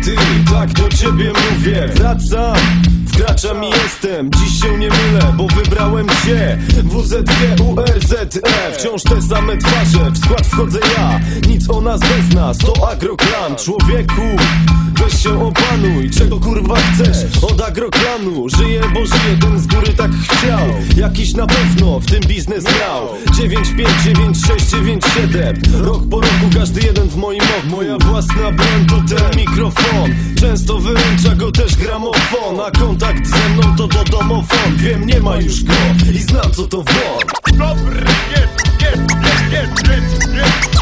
ty, tak do ciebie mówię. Wracam, wkraczam i jestem, dziś się nie mylę, bo wybrałem cię. WZGURZE, wciąż te same twarze, w skład wchodzę ja. Nic o nas bez nas, to Agroklan. Człowieku, weź się opanuj, czego kurwa chcesz od Agroklanu? Żyję, bo żyję, ten z góry tak chciał. Jakiś na pewno w tym biznes miał. 9596997, rok po roku każdy jeden w moim oku. Moja własna broń to ten mikrofon, często wyręcza go też gramofon. A kontakt ze mną to do domofon. Wiem, nie ma już go i znam co to won. Dobry, jest.